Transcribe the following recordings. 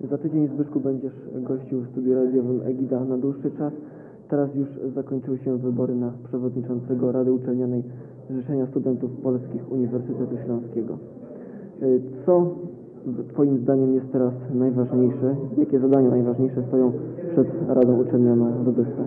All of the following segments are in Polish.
Za tydzień, Zbyszku, będziesz gościł w studiu radiowym Egida na dłuższy czas. Teraz już zakończyły się wybory na przewodniczącego Rady Uczelnianej Zrzeszenia Studentów Polskich Uniwersytetu Śląskiego. Co Twoim zdaniem jest teraz najważniejsze? Jakie zadania najważniejsze stoją przed Radą Uczelnianą w Wydysce?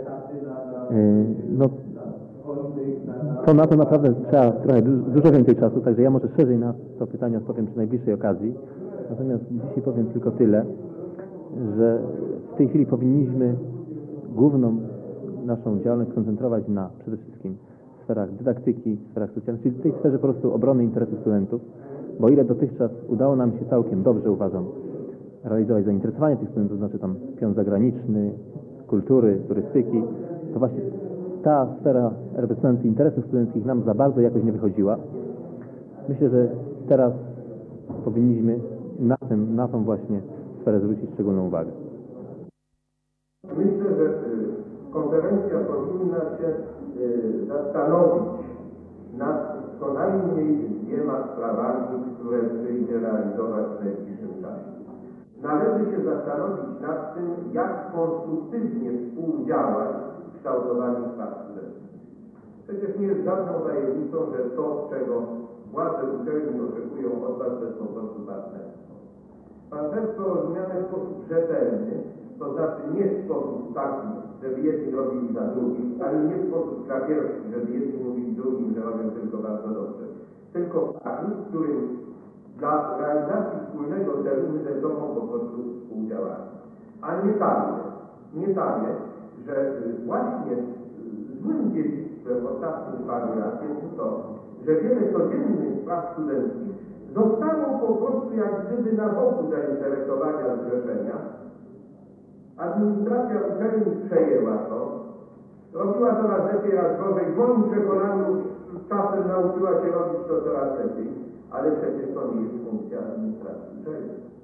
No, to na to naprawdę trzeba trochę dużo więcej czasu, także ja może szerzej na to pytanie odpowiem przy najbliższej okazji. Natomiast dzisiaj powiem tylko tyle, że w tej chwili powinniśmy główną naszą działalność skoncentrować na przede wszystkim sferach dydaktyki, sferach socjalnych, czyli w tej sferze po prostu obrony interesu studentów, bo ile dotychczas udało nam się całkiem dobrze, uważam, realizować zainteresowanie tych studentów, znaczy tam pion zagraniczny, kultury, turystyki, to właśnie ta sfera reprezentująca interesów studenckich nam za bardzo jakoś nie wychodziła. Myślę, że teraz powinniśmy na tą właśnie sferę zwrócić szczególną uwagę. Myślę, że konferencja powinna się zastanowić nad co najmniej dwiema sprawami, które przyjdzie realizować w najbliższym czasie. Należy się zastanowić nad tym, jak konstruktywnie współdziałać w kształtowaniu spraw studenckich. Przecież nie jest żadną tajemnicą, że to, czego władze uczelni oczekują od nas, to jest po prostu partnerstwo. Partnerstwo rozumiane w sposób rzetelny, to znaczy nie w sposób taki, żeby jedni robili za drugich, ale nie w sposób krapierski, żeby jedni mówili drugim, że robią tylko bardzo dobrze. Tylko taki, w którym dla realizacji wspólnego celu my ze sobą po prostu współdziałamy. A nie takie, że właśnie złym dziedzictwem ostatnich paru lat jest to, że wiele codziennych spraw studenckich zostało po prostu jak gdyby na boku zainteresowania zrzeszenia. Administracja uczelni przejęła to, robiła coraz lepiej, raz gorzej. W moim przekonaniu czasem nauczyła się robić to coraz lepiej, ale przecież to nie jest funkcja administracji uczelni.